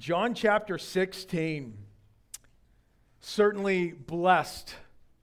John chapter 16. Certainly blessed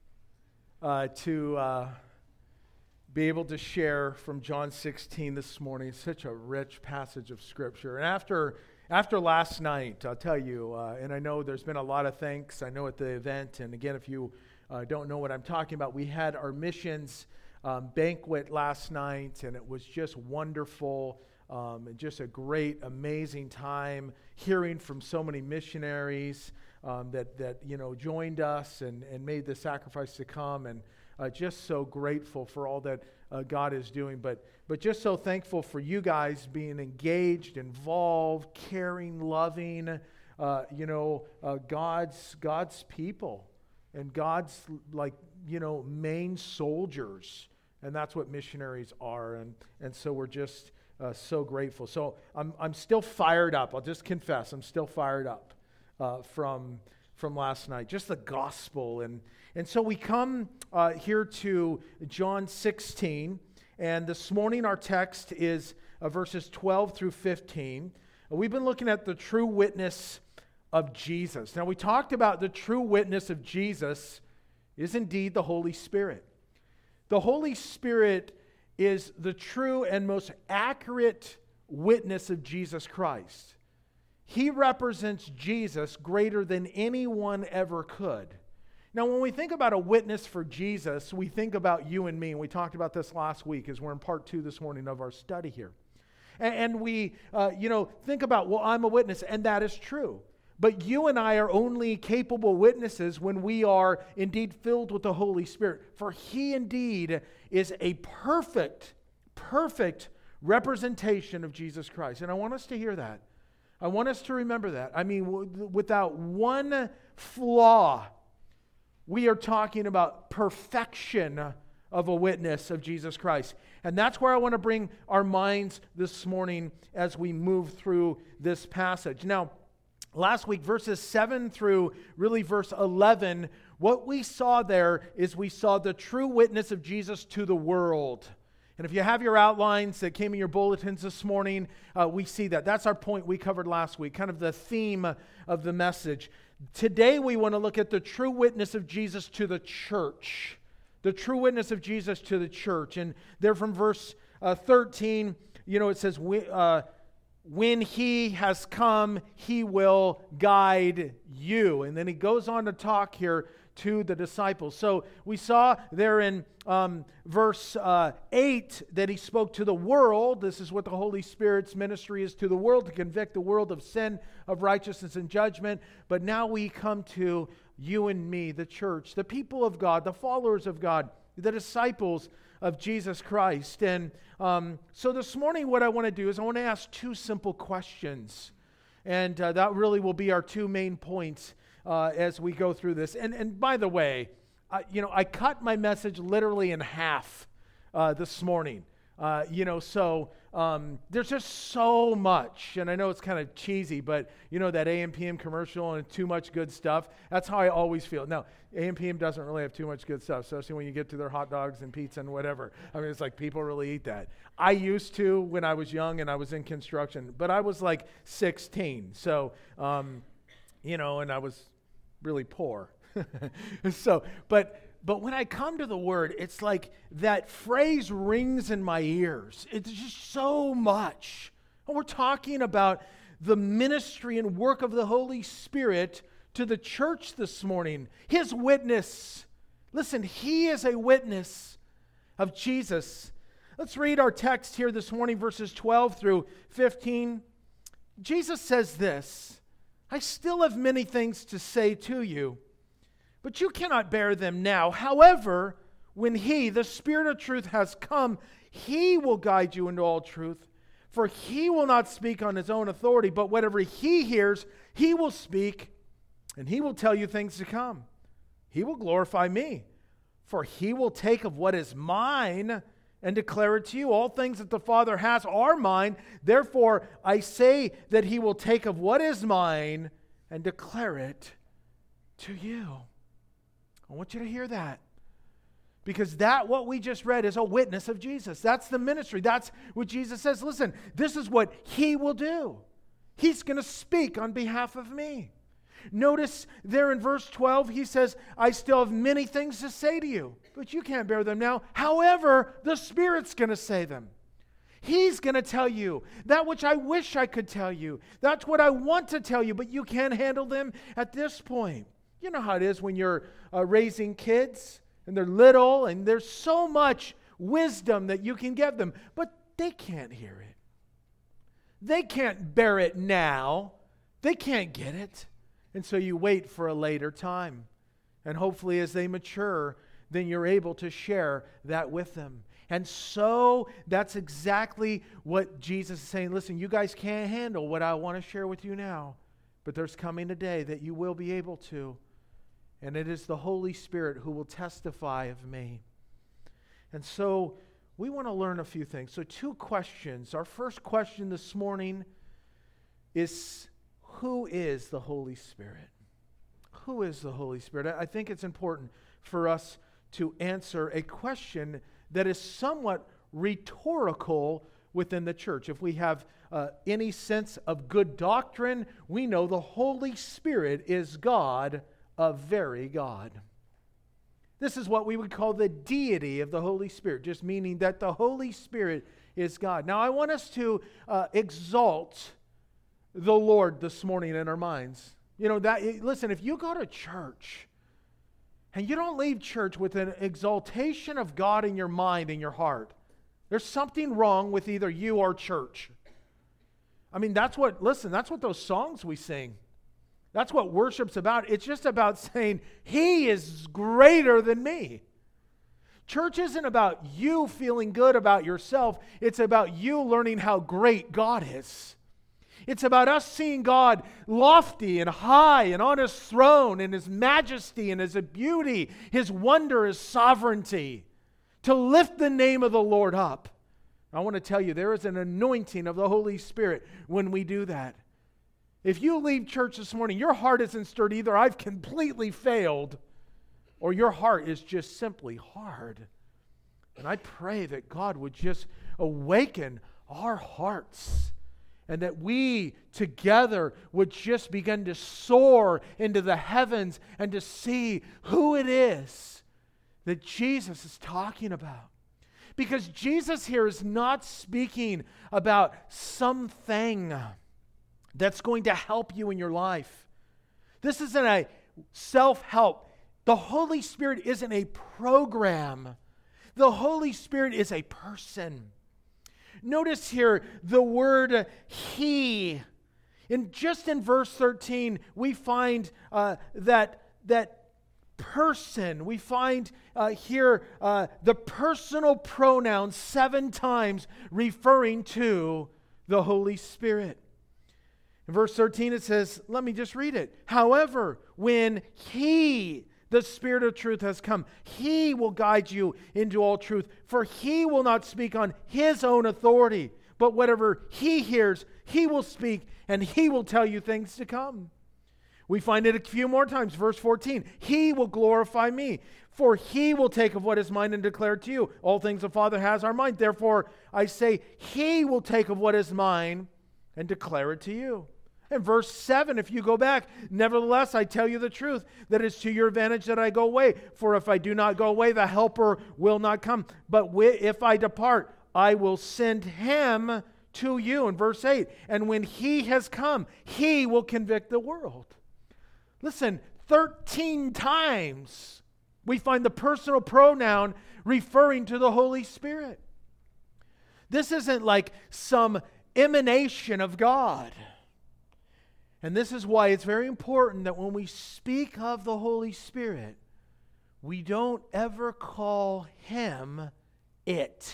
to be able to share from John 16 this morning. It's such a rich passage of Scripture. And after last night, I'll tell you, and I know there's been a lot of thanks. I know at the event, and again, if you don't know what I'm talking about, we had our missions banquet last night, and it was just wonderful. And just a great, amazing time hearing from so many missionaries that joined us and made the sacrifice to come, and just so grateful for all that God is doing. But just so thankful for you guys being engaged, involved, caring, loving, God's people and God's main soldiers, and that's what missionaries are. And so we're just so grateful. So I'm still fired up. I'll just confess, I'm still fired up from last night. Just the gospel. And so we come here to John 16. And this morning our text is verses 12 through 15. We've been looking at the true witness of Jesus. Now we talked about the true witness of Jesus is indeed the Holy Spirit. The Holy Spirit is the true and most accurate witness of Jesus Christ. He represents Jesus greater than anyone ever could. Now, when we think about a witness for Jesus, we think about you and me. And we talked about this last week as we're in part 2 this morning of our study here. And we, think about, well, I'm a witness, and that is true. But you and I are only capable witnesses when we are indeed filled with the Holy Spirit. For He indeed is a perfect representation of Jesus Christ. And I want us to hear that. I want us to remember that. I mean, without one flaw, we are talking about perfection of a witness of Jesus Christ. And that's where I want to bring our minds this morning as we move through this passage. Now, last week, verses 7 through really verse 11, what we saw there is we saw the true witness of Jesus to the world. And if you have your outlines that came in your bulletins this morning, we see that. That's our point we covered last week, kind of the theme of the message. Today we want to look at the true witness of Jesus to the church. The true witness of Jesus to the church. And there from verse 13, it says, when He has come, He will guide you. And then he goes on to talk here to the disciples. So we saw there in verse 8 that He spoke to the world. This is what the Holy Spirit's ministry is to the world, to convict the world of sin, of righteousness, and judgment. But now we come to you and me, the church, the people of God, the followers of God, the disciples of Jesus Christ. And so this morning what I want to do is I want to ask 2 simple questions. And that really will be our 2 main points as we go through this. And by the way, I cut my message literally in half this morning. So there's just so much, and I know it's kind of cheesy, but that AM/PM commercial and too much good stuff, that's how I always feel. Now, AM/PM doesn't really have too much good stuff, especially when you get to their hot dogs and pizza and whatever. I mean, it's like people really eat that. I used to when I was young and I was in construction, but I was like 16, so, and I was really poor. But when I come to the Word, it's like that phrase rings in my ears. It's just so much. And we're talking about the ministry and work of the Holy Spirit to the church this morning. His witness. Listen, He is a witness of Jesus. Let's read our text here this morning, verses 12 through 15. Jesus says this, I still have many things to say to you, but you cannot bear them now. However, when He, the Spirit of truth, has come, He will guide you into all truth. For He will not speak on His own authority, but whatever He hears, He will speak, and He will tell you things to come. He will glorify Me, for He will take of what is mine and declare it to you. All things that the Father has are mine. Therefore, I say that He will take of what is mine and declare it to you. I want you to hear that. Because what we just read is a witness of Jesus. That's the ministry. That's what Jesus says. Listen, this is what He will do. He's going to speak on behalf of me. Notice there in verse 12, he says, I still have many things to say to you, but you can't bear them now. However, the Spirit's going to say them. He's going to tell you that which I wish I could tell you. That's what I want to tell you, but you can't handle them at this point. You know how it is when you're raising kids and they're little and there's so much wisdom that you can give them, but they can't hear it. They can't bear it now. They can't get it. And so you wait for a later time. And hopefully as they mature, then you're able to share that with them. And so that's exactly what Jesus is saying. Listen, you guys can't handle what I want to share with you now, but there's coming a day that you will be able to. And it is the Holy Spirit who will testify of me. And so we want to learn a few things. So 2 questions. Our first question this morning is, who is the Holy Spirit? Who is the Holy Spirit? I think it's important for us to answer a question that is somewhat rhetorical within the church. If we have any sense of good doctrine, we know the Holy Spirit is God, a very God. This is what we would call the deity of the Holy Spirit, just meaning that the Holy Spirit is God. Now, I want us to exalt the Lord this morning in our minds. You know, listen, if you go to church and you don't leave church with an exaltation of God in your mind and your heart, there's something wrong with either you or church. I mean, that's what those songs we sing. That's what worship's about. It's just about saying, He is greater than me. Church isn't about you feeling good about yourself. It's about you learning how great God is. It's about us seeing God lofty and high and on His throne and His majesty and His beauty, His wonder, His sovereignty. To lift the name of the Lord up. I want to tell you, there is an anointing of the Holy Spirit when we do that. If you leave church this morning, your heart isn't stirred either. I've completely failed, or your heart is just simply hard. And I pray that God would just awaken our hearts and that we together would just begin to soar into the heavens and to see who it is that Jesus is talking about. Because Jesus here is not speaking about something that's going to help you in your life. This isn't a self-help. The Holy Spirit isn't a program. The Holy Spirit is a person. Notice here the word He. Just in verse 13, we find that person. We find here the personal pronoun 7 times referring to the Holy Spirit. In verse 13 it says, let me just read it. However, when He, the Spirit of truth, has come, He will guide you into all truth. For He will not speak on His own authority, but whatever He hears, He will speak, and He will tell you things to come. We find it a few more times. Verse 14, He will glorify me, for He will take of what is mine and declare it to you. All things the Father has are mine. Therefore, I say, He will take of what is mine and declare it to you. In verse 7, if you go back, nevertheless, I tell you the truth, that it's to your advantage that I go away. For if I do not go away, the Helper will not come. But if I depart, I will send Him to you. In verse 8, and when He has come, He will convict the world. Listen, 13 times we find the personal pronoun referring to the Holy Spirit. This isn't like some emanation of God. And this is why it's very important that when we speak of the Holy Spirit, we don't ever call Him it.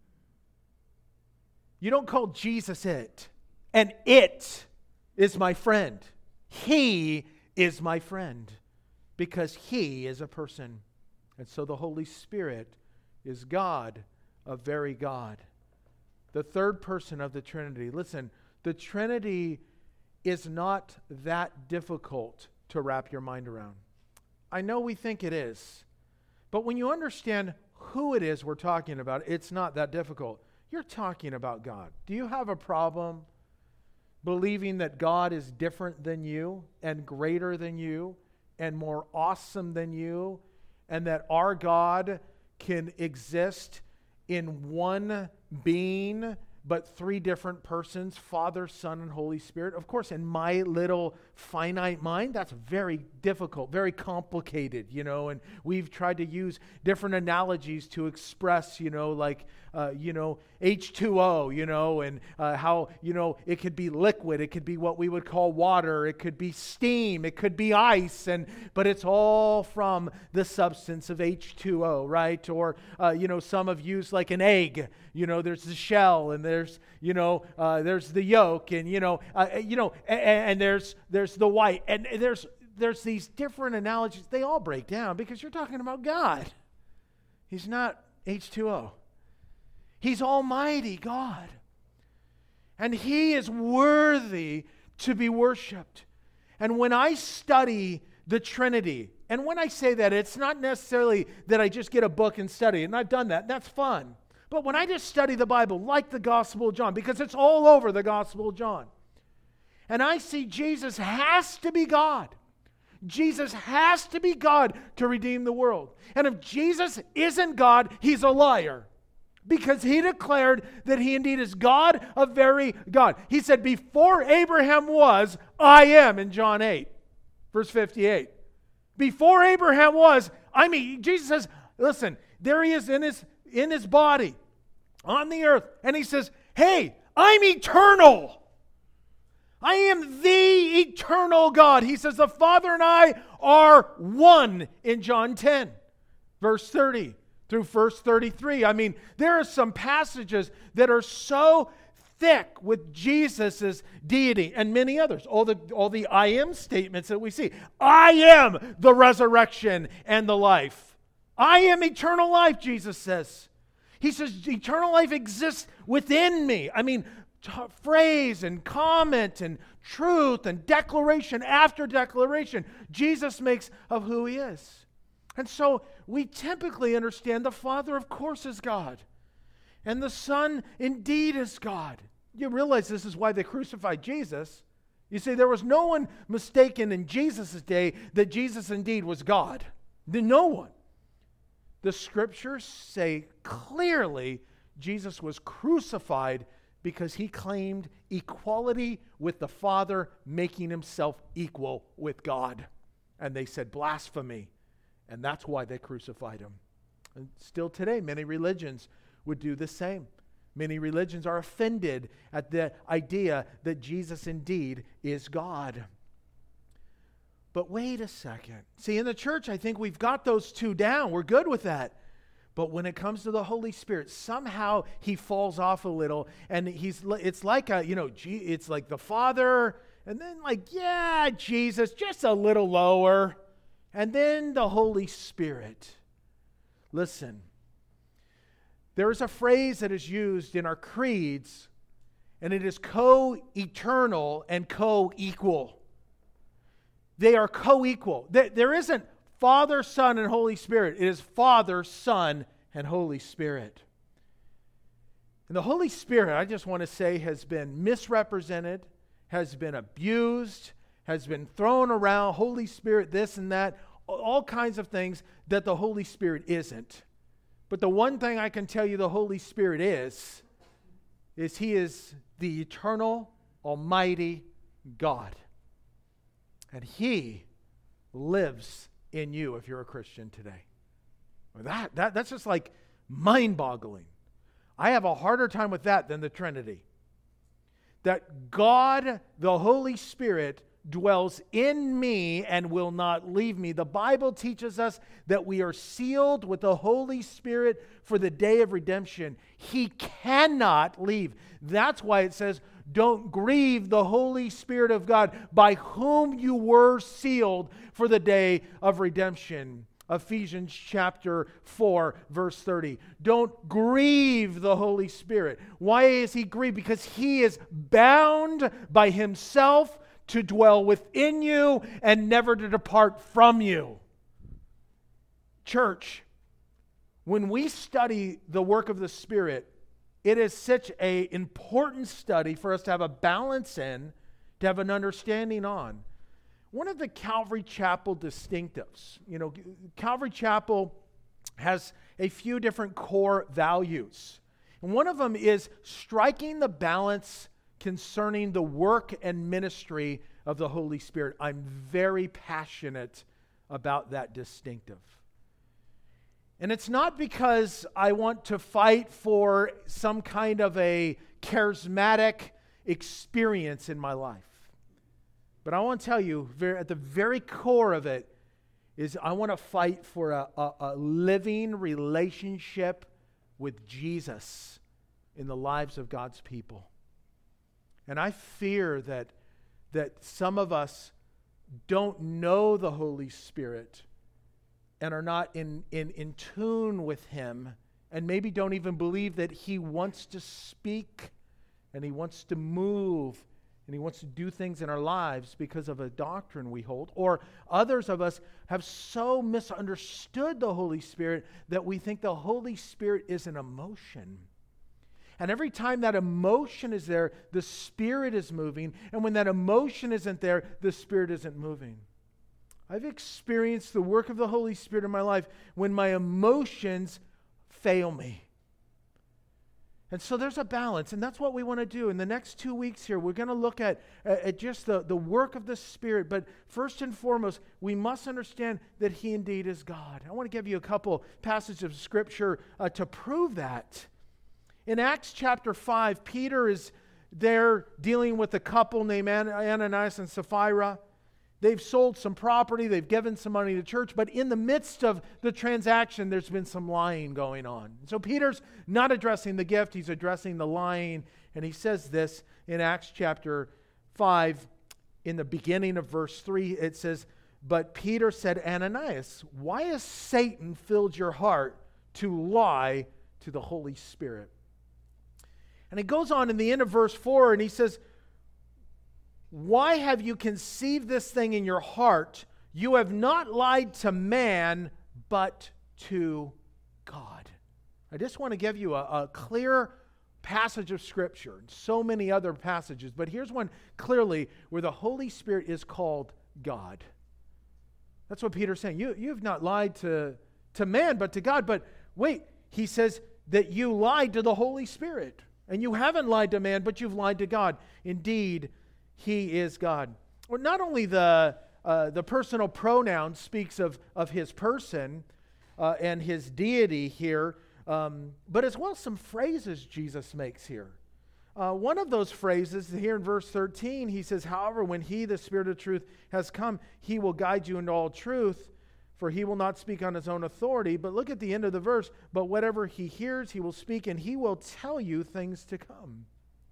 You don't call Jesus it. And it is my friend. He is my friend. Because He is a person. And so the Holy Spirit is God, a very God. The third person of the Trinity. Listen, the Trinity is not that difficult to wrap your mind around. I know we think it is. But when you understand who it is we're talking about, it's not that difficult. You're talking about God. Do you have a problem believing that God is different than you and greater than you and more awesome than you, and that our God can exist in one being, but three different persons, Father, Son, and Holy Spirit. Of course, in my little finite mind, that's very difficult, very complicated, and we've tried to use different analogies to express, like, H2O, and how, it could be liquid, it could be what we would call water, it could be steam, it could be ice, but it's all from the substance of H2O, right? Or, some have used like an egg, there's the shell, and there's the yolk, and, and there's the white, and there's these different analogies. They all break down because you're talking about God. He's not H2O. He's Almighty God. And He is worthy to be worshiped. And when I study the Trinity, and when I say that, it's not necessarily that I just get a book and study, and I've done that. That's fun. But when I just study the Bible, like the Gospel of John, because it's all over the Gospel of John, and I see Jesus has to be God. Jesus has to be God to redeem the world. And if Jesus isn't God, He's a liar. Because He declared that He indeed is God, a very God. He said, before Abraham was, I am, in John 8, verse 58. Before Abraham was, Jesus says, listen, there He is in his body, on the earth. And He says, hey, I'm eternal. I am the eternal God. He says, the Father and I are one, in John 10, verse 30. Through verse 33. There are some passages that are so thick with Jesus' deity, and many others. All the I am statements that we see. I am the resurrection and the life. I am eternal life, Jesus says. He says eternal life exists within me. Phrase and comment and truth and declaration after declaration Jesus makes of who He is. And so we typically understand the Father, of course, is God. And the Son indeed is God. You realize this is why they crucified Jesus. You see, there was no one mistaken in Jesus' day that Jesus indeed was God. No one. The Scriptures say clearly Jesus was crucified because He claimed equality with the Father, making Himself equal with God. And they said blasphemy. And that's why they crucified Him. And still today, many religions would do the same. Many religions are offended at the idea that Jesus indeed is God. But wait a second. See, in the church, I think we've got those two down. We're good with that. But when it comes to the Holy Spirit, somehow He falls off a little, and it's like it's like the Father, and then Jesus, just a little lower. And then the Holy Spirit. Listen, there is a phrase that is used in our creeds, and it is co-eternal and co-equal. They are co-equal. There isn't Father, Son, and Holy Spirit. It is Father, Son, and Holy Spirit. And the Holy Spirit, I just want to say, has been misrepresented, has been abused, has been thrown around, Holy Spirit this and that, all kinds of things that the Holy Spirit isn't. But the one thing I can tell you the Holy Spirit is He is the eternal, almighty God. And He lives in you if you're a Christian today. That's just like mind-boggling. I have a harder time with that than the Trinity. That God, the Holy Spirit, dwells in me and will not leave me. The Bible teaches us that we are sealed with the Holy Spirit for the day of redemption. He cannot leave. That's why it says, don't grieve the Holy Spirit of God, by whom you were sealed for the day of redemption. Ephesians chapter 4, verse 30. Don't grieve the Holy Spirit. Why is He grieved? Because He is bound by Himself to dwell within you and never to depart from you. Church, when we study the work of the Spirit it is such an important study for us to have a balance in, to have an understanding on. One of the Calvary Chapel distinctives, Calvary Chapel has a few different core values. And one of them is striking the balance concerning the work and ministry of the Holy Spirit. I'm very passionate about that distinctive. And it's not because I want to fight for some kind of a charismatic experience in my life. But I want to tell you, at the very core of it, is I want to fight for a living relationship with Jesus in the lives of God's people. And I fear that some of us don't know the Holy Spirit and are not in tune with Him, and maybe don't even believe that He wants to speak and He wants to move and He wants to do things in our lives because of a doctrine we hold. Or others of us have so misunderstood the Holy Spirit that we think the Holy Spirit is an emotion. And every time that emotion is there, the Spirit is moving. And when that emotion isn't there, the Spirit isn't moving. I've experienced the work of the Holy Spirit in my life when my emotions fail me. And so there's a balance, and that's what we want to do. In the next 2 weeks here, we're going to look at just the work of the Spirit. But first and foremost, we must understand that He indeed is God. I want to give you a couple passages of Scripture to prove that. In Acts chapter 5, Peter is there dealing with a couple named Ananias and Sapphira. They've sold some property, they've given some money to church, but in the midst of the transaction, there's been some lying going on. So Peter's not addressing the gift, he's addressing the lying, and he says this in Acts chapter 5, in the beginning of verse 3, it says, "But Peter said, Ananias, why has Satan filled your heart to lie to the Holy Spirit?" And he goes on in the end of verse 4, and he says, "Why have you conceived this thing in your heart? You have not lied to man, but to God." I just want to give you a clear passage of Scripture, and so many other passages, but here's one clearly where the Holy Spirit is called God. That's what Peter's saying. You've not lied to man, but to God. But wait, he says that you lied to the Holy Spirit. And you haven't lied to man, but you've lied to God. Indeed, He is God. Well, not only the personal pronoun speaks of His person and His deity here, but as well some phrases Jesus makes here. One of those phrases here in verse 13, He says, "However, when He, the Spirit of truth, has come, He will guide you into all truth, for He will not speak on His own authority." But look at the end of the verse, "But whatever He hears, He will speak, and He will tell you things to come."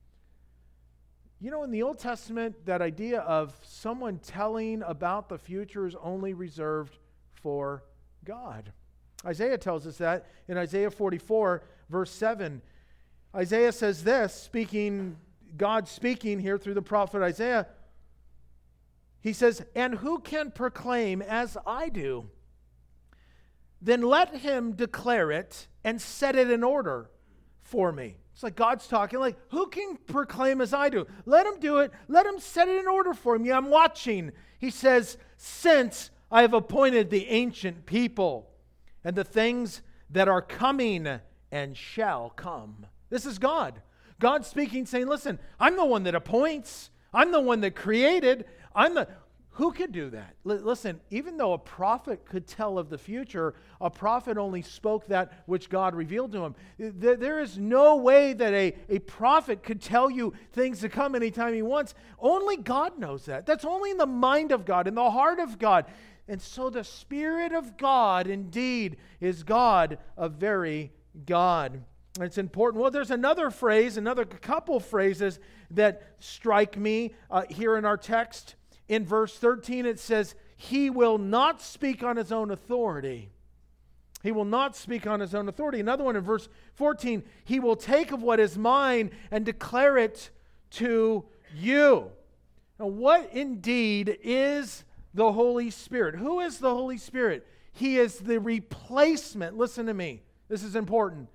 In the Old Testament, that idea of someone telling about the future is only reserved for God. Isaiah tells us that in Isaiah 44, verse 7. Isaiah says this, God speaking here through the prophet Isaiah. He says, "And who can proclaim as I do? Then let him declare it and set it in order for me." It's like God's talking, like, who can proclaim as I do? Let him do it. Let him set it in order for me. I'm watching. He says, "Since I have appointed the ancient people and the things that are coming and shall come." This is God. God speaking, saying, listen, I'm the one that appoints. I'm the one that created. Who could do that? Listen, even though a prophet could tell of the future, a prophet only spoke that which God revealed to him. There is no way that a prophet could tell you things to come anytime he wants. Only God knows that. That's only in the mind of God, in the heart of God. And so the Spirit of God indeed is God, a very God. And it's important. Well, there's another couple phrases that strike me here in our text. In verse 13, it says, "He will not speak on His own authority." He will not speak on His own authority. Another one in verse 14, "He will take of what is mine and declare it to you." Now, what indeed is the Holy Spirit? Who is the Holy Spirit? He is the replacement. Listen to me. This is important.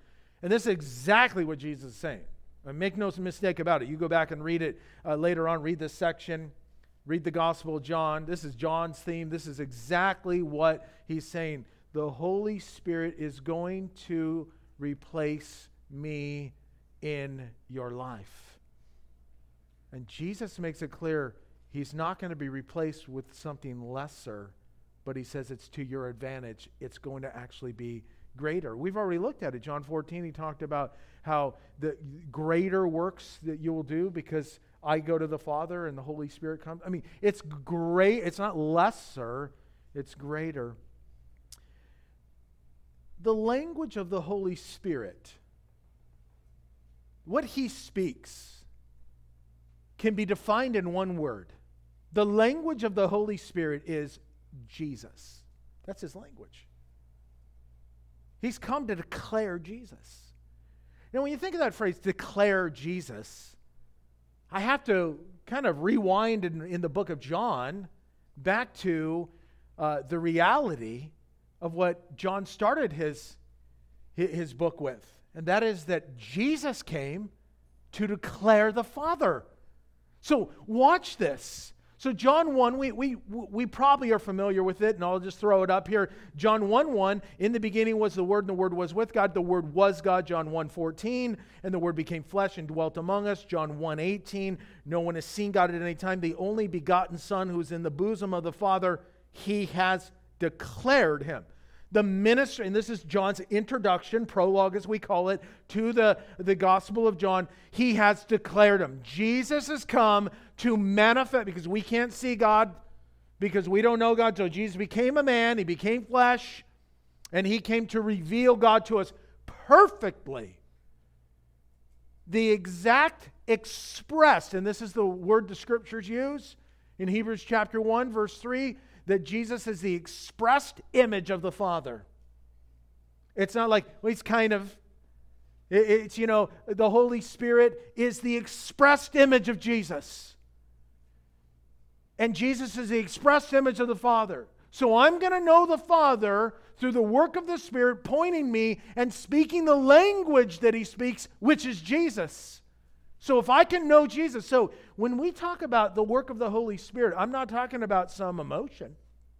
And this is exactly what Jesus is saying. Make no mistake about it. You go back and read it later on, read this section, read the Gospel of John. This is John's theme. This is exactly what he's saying. The Holy Spirit is going to replace me in your life. And Jesus makes it clear he's not going to be replaced with something lesser, but he says it's to your advantage. It's going to actually be greater. We've already looked at it. John 14, he talked about how the greater works that you will do because I go to the Father and the Holy Spirit comes. I mean, it's great. It's not lesser, it's greater. The language of the Holy Spirit, what he speaks, can be defined in one word. The language of the Holy Spirit is Jesus. That's his language. He's come to declare Jesus. Now, when you think of that phrase, declare Jesus, I have to kind of rewind in the book of John back to the reality of what John started his book with. And that is that Jesus came to declare the Father. So watch this. So John 1, we probably are familiar with it, and I'll just throw it up here. John 1:1, in the beginning was the Word, and the Word was with God. The Word was God, John 1:14, and the Word became flesh and dwelt among us, John 1:18. No one has seen God at any time. The only begotten Son who is in the bosom of the Father, he has declared him. The ministry, and this is John's introduction, prologue as we call it, to the Gospel of John. He has declared him. Jesus has come to manifest, because we can't see God, because we don't know God. So Jesus became a man, he became flesh, and he came to reveal God to us perfectly. The exact expressed, and this is the word the Scriptures use, in Hebrews chapter 1, verse 3, that Jesus is the expressed image of the Father. It's not like, well, he's kind of, it's, the Holy Spirit is the expressed image of Jesus. And Jesus is the expressed image of the Father. So I'm going to know the Father through the work of the Spirit pointing me and speaking the language that he speaks, which is Jesus. So if I can know Jesus, so when we talk about the work of the Holy Spirit, I'm not talking about some emotion.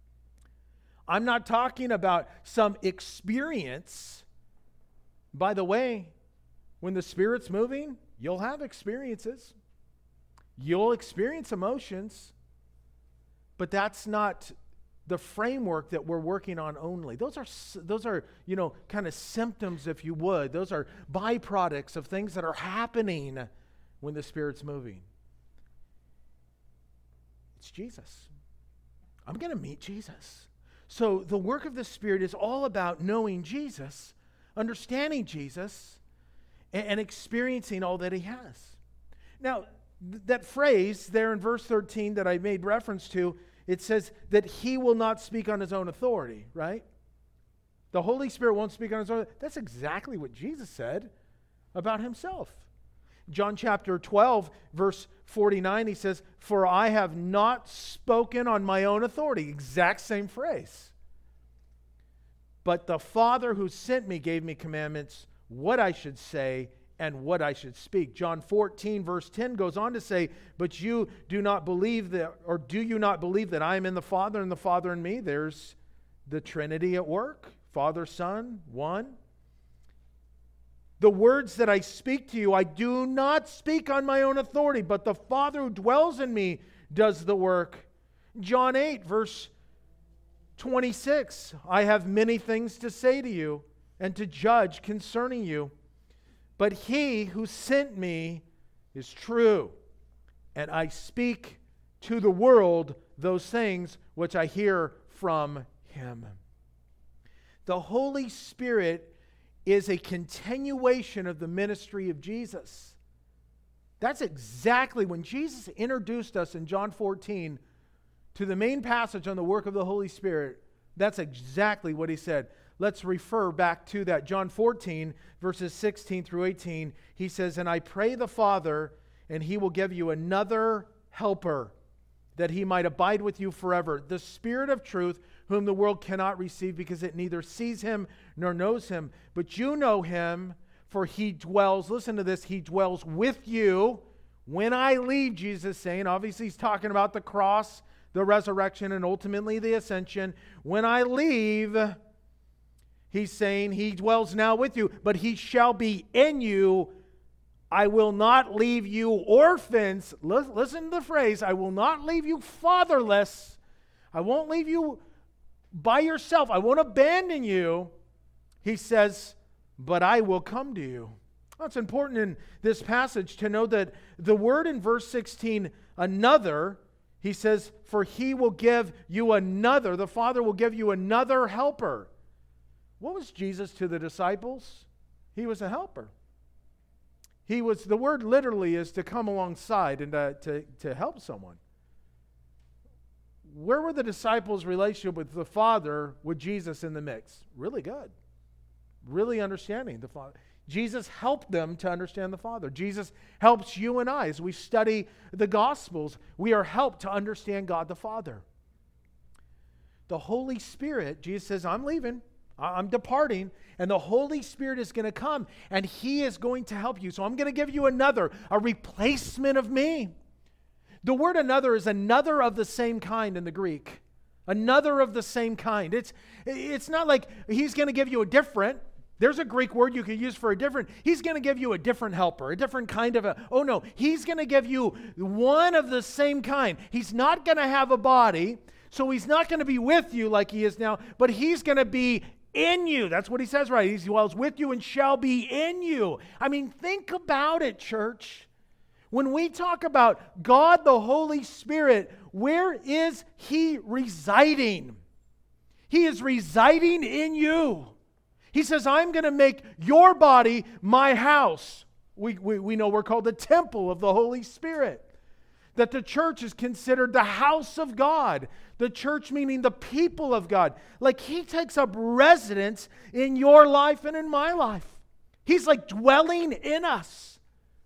I'm not talking about some experience. By the way, when the Spirit's moving, you'll have experiences. You'll experience emotions. But that's not the framework that we're working on only. Those are kind of symptoms, if you would. Those are byproducts of things that are happening when the Spirit's moving. It's Jesus. I'm going to meet Jesus. So the work of the Spirit is all about knowing Jesus, understanding Jesus, and experiencing all that he has. Now, that phrase there in verse 13 that I made reference to, it says that he will not speak on his own authority, right? The Holy Spirit won't speak on his own. That's exactly what Jesus said about himself. John chapter 12, verse 49, he says, "For I have not spoken on my own authority." Exact same phrase. "But the Father who sent me gave me commandments, what I should say and what I should speak." John 14, verse 10 goes on to say, "But you do not believe that, or do you not believe that I am in the Father and the Father in me?" There's the Trinity at work. Father, Son, one. "The words that I speak to you, I do not speak on my own authority, but the Father who dwells in me does the work." John 8, verse 26, "I have many things to say to you and to judge concerning you, but he who sent me is true, and I speak to the world those things which I hear from him." The Holy Spirit is a continuation of the ministry of Jesus. That's exactly when Jesus introduced us in John 14 to the main passage on the work of the Holy Spirit. That's exactly what he said. Let's refer back to that. John 14, verses 16 through 18. He says, "And I pray the Father, and he will give you another helper, that he might abide with you forever. The Spirit of truth, whom the world cannot receive because it neither sees him nor knows him. But you know him, For he dwells, listen to this, he dwells with you. When I leave, Jesus is saying, obviously he's talking about the cross, the resurrection, and ultimately the ascension. When I leave, he's saying he dwells now with you, but he shall be in you. I will not leave you orphans. Listen to the phrase, I will not leave you fatherless. I won't leave you by yourself. I won't abandon you. He says, but I will come to you. Well, it's important in this passage to know that the word in verse 16, another, he says, for he will give you another, the Father will give you another helper. What was Jesus to the disciples? He was a helper. He was, the word literally is to come alongside and to help someone. Where were the disciples' relationship with the Father with Jesus in the mix? Really good. Really understanding the Father. Jesus helped them to understand the Father. Jesus helps you and I as we study the Gospels. We are helped to understand God the Father. The Holy Spirit, Jesus says, I'm leaving. I'm departing. And the Holy Spirit is going to come. And He is going to help you. So I'm going to give you another, a replacement of me. The word another is another of the same kind in the Greek. Another of the same kind. It's not like He's going to give you a different. There's a Greek word you could use for a different. He's going to give you a different helper, a different kind of a. Oh no, He's going to give you one of the same kind. He's not going to have a body, so He's not going to be with you like He is now, but He's going to be in you. That's what He says, right? He dwells with you and shall be in you. I mean, think about it, church. When we talk about God the Holy Spirit, where is He residing? He is residing in you. He says, I'm going to make your body my house. We know we're called the temple of the Holy Spirit. That the church is considered the house of God. The church meaning the people of God. Like He takes up residence in your life and in my life. He's like dwelling in us.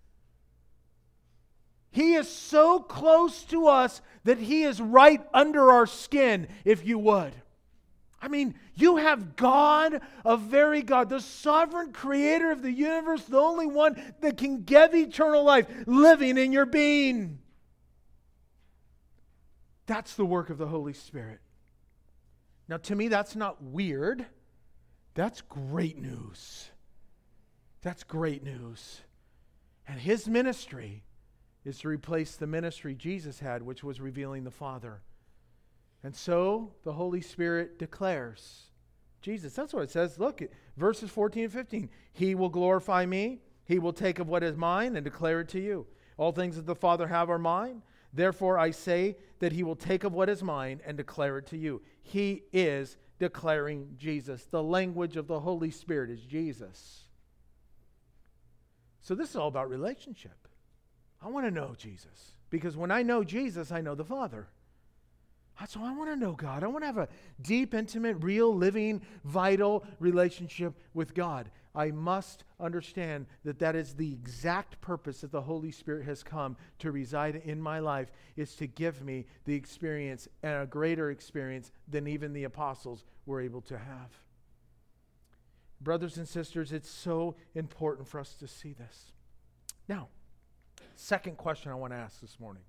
He is so close to us that He is right under our skin, if you would. I mean, you have God, a very God, the sovereign creator of the universe, the only one that can give eternal life, living in your being. That's the work of the Holy Spirit. Now, to me, that's not weird. That's great news. That's great news. And His ministry is to replace the ministry Jesus had, which was revealing the Father. And so the Holy Spirit declares Jesus. That's what it says. Look, verses 14 and 15. He will glorify me. He will take of what is mine and declare it to you. All things that the Father have are mine. Therefore I say that He will take of what is mine and declare it to you. He is declaring Jesus. The language of the Holy Spirit is Jesus. So this is all about relationship. I want to know Jesus. Because when I know Jesus, I know the Father. So I want to know God. I want to have a deep, intimate, real, living, vital relationship with God. I must understand that that is the exact purpose that the Holy Spirit has come to reside in my life, is to give me the experience, and a greater experience than even the apostles were able to have. Brothers and sisters, it's so important for us to see this. Now, second question I want to ask this morning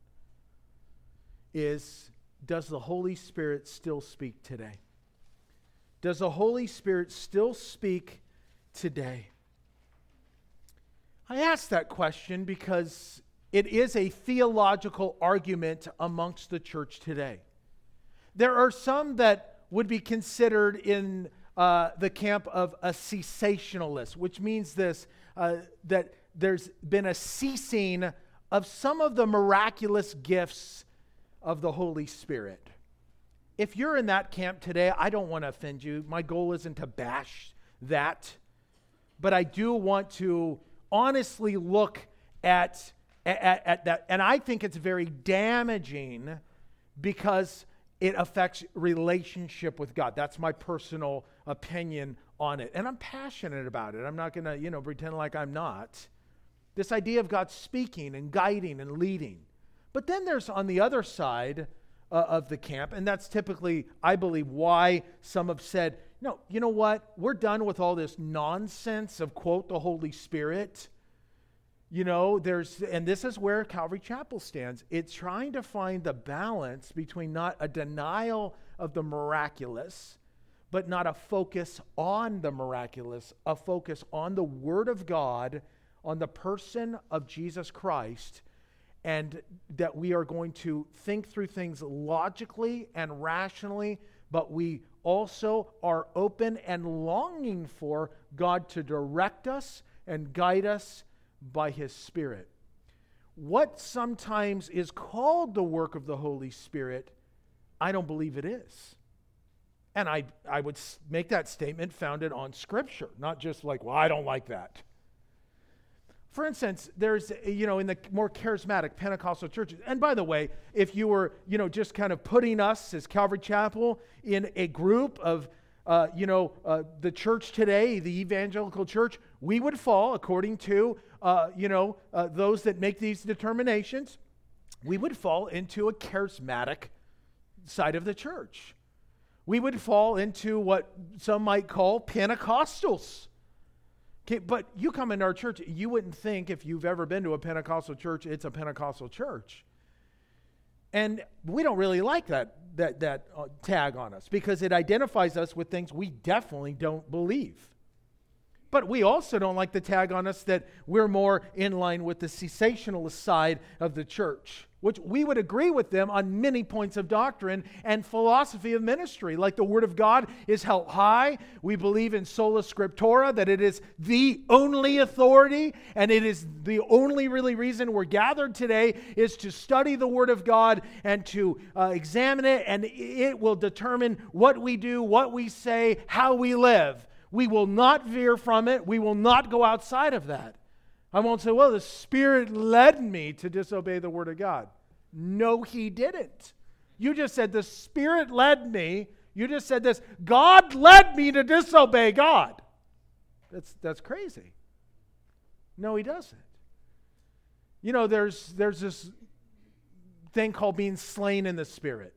is, does the Holy Spirit still speak today? Does the Holy Spirit still speak today? I ask that question because it is a theological argument amongst the church today. There are some that would be considered in the camp of a cessationalist, which means this, that there's been a ceasing of some of the miraculous gifts of the Holy Spirit. If you're in that camp today, I don't want to offend you. My goal isn't to bash that. But I do want to honestly look at that. And I think it's very damaging because it affects relationship with God. That's my personal opinion on it. And I'm passionate about it. I'm not going to, pretend like I'm not. This idea of God speaking and guiding and leading. But then there's, on the other side of the camp. And that's typically, I believe, why some have said, no, you know what? We're done with all this nonsense of, quote, the Holy Spirit. You know, and this is where Calvary Chapel stands. It's trying to find the balance between not a denial of the miraculous, but not a focus on the miraculous, a focus on the Word of God, on the person of Jesus Christ, and that we are going to think through things logically and rationally, but we also are open and longing for God to direct us and guide us by His Spirit. What sometimes is called the work of the Holy Spirit, I don't believe it is. And I would make that statement founded on Scripture, not just like, well, I don't like that. For instance, there's, in the more charismatic Pentecostal churches, and by the way, if you were, just kind of putting us as Calvary Chapel in a group of, the church today, the evangelical church, we would fall, according to, those that make these determinations, we would fall into a charismatic side of the church. We would fall into what some might call Pentecostals. Okay, but you come into our church, you wouldn't think, if you've ever been to a Pentecostal church, it's a Pentecostal church. And we don't really like that tag on us, because it identifies us with things we definitely don't believe. But we also don't like the tag on us that we're more in line with the cessationalist side of the church, which we would agree with them on many points of doctrine and philosophy of ministry. Like the Word of God is held high. We believe in sola scriptura, that it is the only authority, and it is the only really reason we're gathered today is to study the Word of God and to examine it, and it will determine what we do, what we say, how we live. We will not veer from it. We will not go outside of that. I won't say, well, the Spirit led me to disobey the Word of God. No, He didn't. You just said, the Spirit led me. You just said this, God led me to disobey God. That's crazy. No, He doesn't. There's this thing called being slain in the Spirit.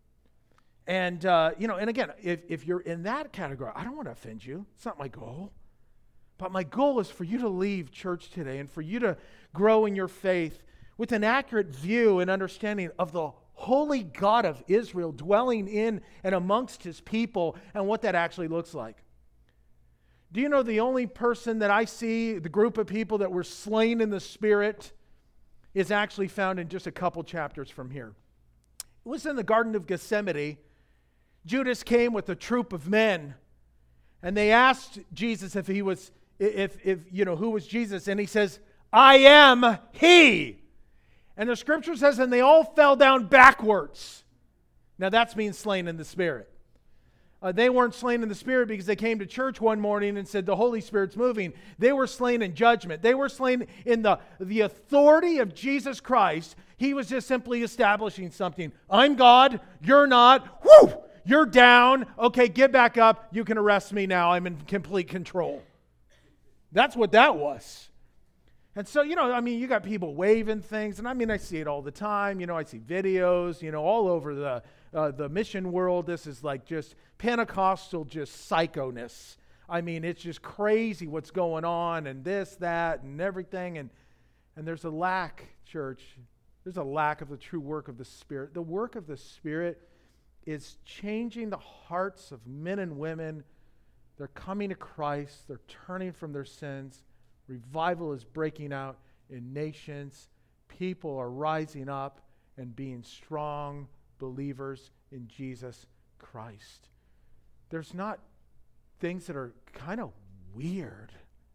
And, and again, if you're in that category, I don't want to offend you. It's not my goal. But my goal is for you to leave church today and for you to grow in your faith with an accurate view and understanding of the holy God of Israel dwelling in and amongst His people and what that actually looks like. Do you know the only person that I see, the group of people that were slain in the Spirit, is actually found in just a couple chapters from here? It was in the Garden of Gethsemane. Judas came with a troop of men, and they asked Jesus if he was, who was Jesus, and He says, I am He. And the Scripture says, and they all fell down backwards. Now that's being slain in the Spirit. They weren't slain in the Spirit because they came to church one morning and said, the Holy Spirit's moving. They were slain in judgment. They were slain in the authority of Jesus Christ. He was just simply establishing something. I'm God, you're not. Woo! You're down. Okay, get back up. You can arrest me now. I'm in complete control. That's what that was. And so, you got people waving things. And I see it all the time. I see videos, all over the mission world. This is like just Pentecostal, just psychoness. It's just crazy what's going on and this, that, and everything. And there's a lack, church. There's a lack of the true work of the Spirit. The work of the Spirit is changing the hearts of men and women. They're coming to Christ. They're turning from their sins. Revival is breaking out in nations. People are rising up and being strong believers in Jesus Christ. There's not things that are kind of weird.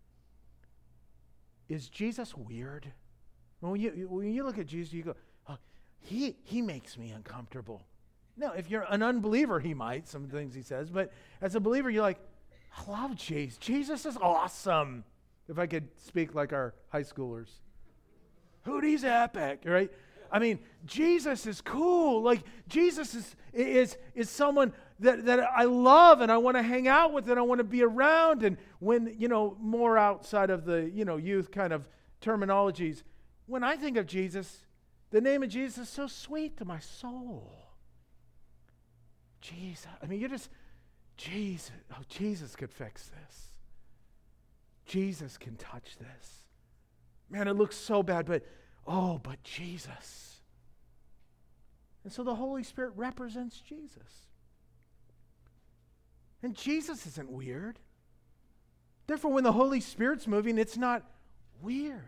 Is Jesus weird? When you look at Jesus, you go, oh, he makes me uncomfortable. No, if you're an unbeliever, He might, some things He says. But as a believer, you're like, I love Jesus. Jesus is awesome. If I could speak like our high schoolers. Hootie's epic, right? Jesus is cool. Like, Jesus is someone that I love and I want to hang out with and I want to be around. And when, more outside of the, youth kind of terminologies, when I think of Jesus, the name of Jesus is so sweet to my soul. Jesus. I mean, Jesus could fix this. Jesus can touch this. Man, it looks so bad, but Jesus. And so the Holy Spirit represents Jesus. And Jesus isn't weird. Therefore, when the Holy Spirit's moving, it's not weird.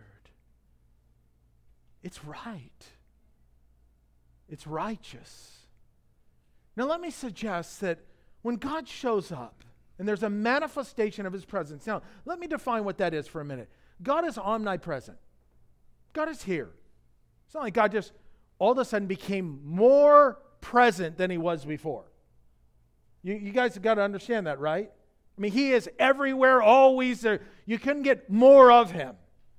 It's right. It's righteous. Now, let me suggest that when God shows up and there's a manifestation of his presence. Now, let me define what that is for a minute. God is omnipresent. God is here. It's not like God just all of a sudden became more present than he was before. You guys have got to understand that, right? I mean, he is everywhere, always there. You couldn't get more of him.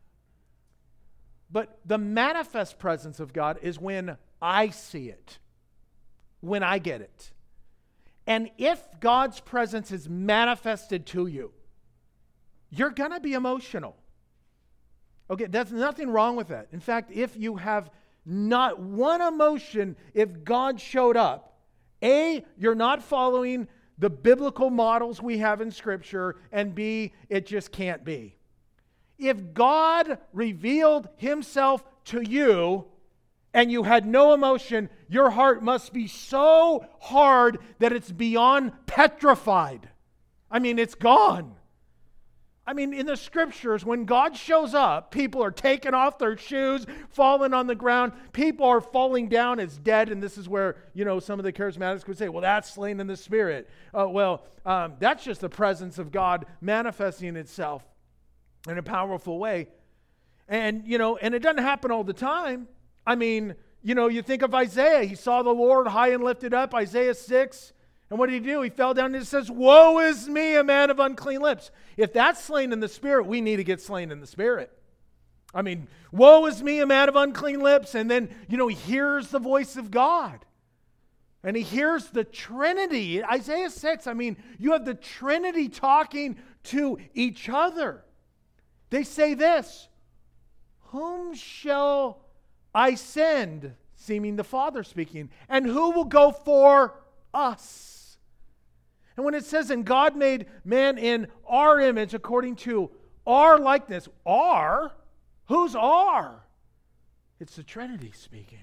But the manifest presence of God is when I see it, when I get it. And if God's presence is manifested to you, you're going to be emotional. Okay, there's nothing wrong with that. In fact, if you have not one emotion, if God showed up, A, you're not following the biblical models we have in Scripture, and B, it just can't be. If God revealed himself to you and you had no emotion, your heart must be so hard that it's beyond petrified. I mean, it's gone. I mean, in the Scriptures, when God shows up, people are taking off their shoes, falling on the ground. People are falling down as dead, and this is where, some of the charismatics would say, well, that's slain in the Spirit. That's just the presence of God manifesting itself in a powerful way. And it doesn't happen all the time. I mean, you think of Isaiah. He saw the Lord high and lifted up, Isaiah 6. And what did he do? He fell down and it says, woe is me, a man of unclean lips. If that's slain in the Spirit, we need to get slain in the Spirit. I mean, woe is me, a man of unclean lips. And then, he hears the voice of God. And he hears the Trinity. Isaiah 6, you have the Trinity talking to each other. They say this, whom shall I send? Seeming the Father speaking. And who will go for us? And when it says, and God made man in our image according to our likeness. Our? Who's our? It's the Trinity speaking.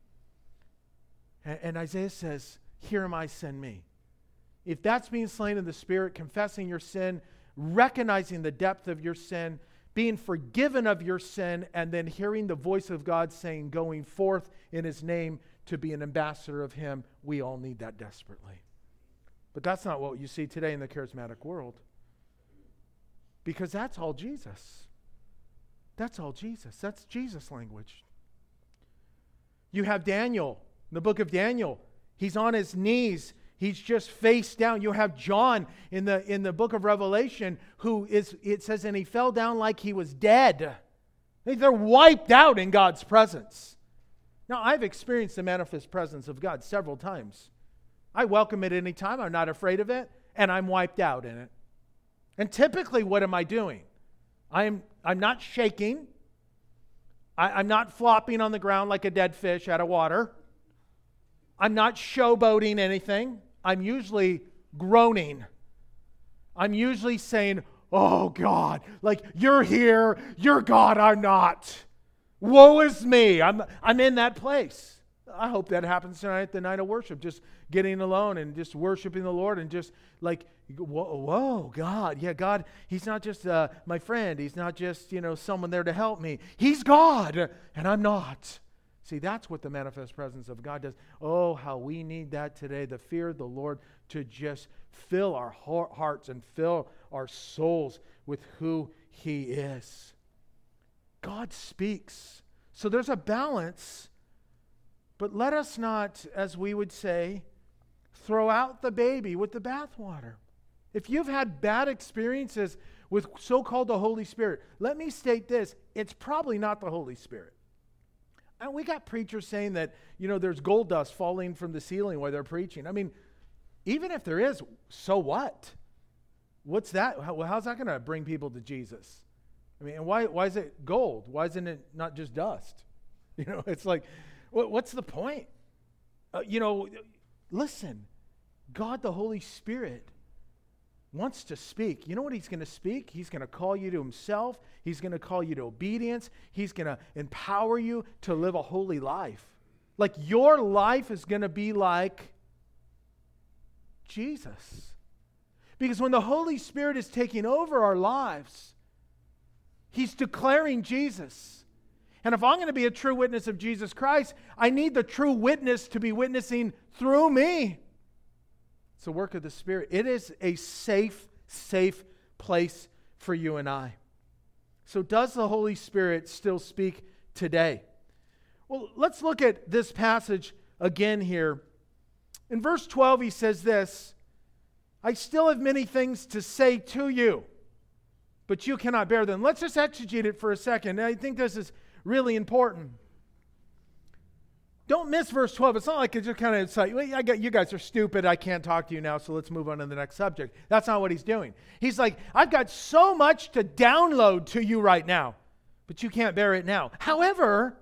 And Isaiah says, here am I, send me. If that's being slain in the Spirit, confessing your sin, recognizing the depth of your sin, being forgiven of your sin, and then hearing the voice of God saying, going forth in his name to be an ambassador of him, we all need that desperately. But that's not what you see today in the charismatic world. Because that's all Jesus. That's all Jesus. That's Jesus language. You have Daniel, the book of Daniel. He's on his knees. He's just face down. You have John in the book of Revelation it says, and he fell down like he was dead. They're wiped out in God's presence. Now, I've experienced the manifest presence of God several times. I welcome it any time. I'm not afraid of it, and I'm wiped out in it. And typically, what am I doing? I'm not shaking. I'm not flopping on the ground like a dead fish out of water. I'm not showboating anything. I'm usually groaning. I'm usually saying, oh God, like you're here, you're God, I'm not. Woe is me. I'm in that place. I hope that happens tonight at the night of worship, just getting alone and just worshiping the Lord and just like, whoa, God. Yeah, God, he's not just my friend. He's not just, someone there to help me. He's God, and I'm not. See, that's what the manifest presence of God does. Oh, how we need that today, the fear of the Lord to just fill our hearts and fill our souls with who he is. God speaks. So there's a balance. But let us not, as we would say, throw out the baby with the bathwater. If you've had bad experiences with so-called the Holy Spirit, let me state this, it's probably not the Holy Spirit. And we got preachers saying that, there's gold dust falling from the ceiling while they're preaching. I mean, even if there is, so what? What's that? How's that going to bring people to Jesus? I mean, and why is it gold? Why isn't it not just dust? It's like, what's the point? Listen, God, the Holy Spirit, wants to speak. You know what He's going to speak? He's going to call you to Himself. He's going to call you to obedience. He's going to empower you to live a holy life. Like your life is going to be like Jesus. Because when the Holy Spirit is taking over our lives, He's declaring Jesus. And if I'm going to be a true witness of Jesus Christ, I need the true witness to be witnessing through me. It's the work of the Spirit. It is a safe place for you and I. So does the Holy Spirit still speak today? Well, let's look at this passage again here. In verse 12, he says this, I still have many things to say to you, but you cannot bear them. Let's just exegete it for a second. I think this is really important. Don't miss verse 12. It's not like it's just kind of, it's like, well, you guys are stupid. I can't talk to you now, so let's move on to the next subject. That's not what he's doing. He's like, I've got so much to download to you right now, but you can't bear it now. However,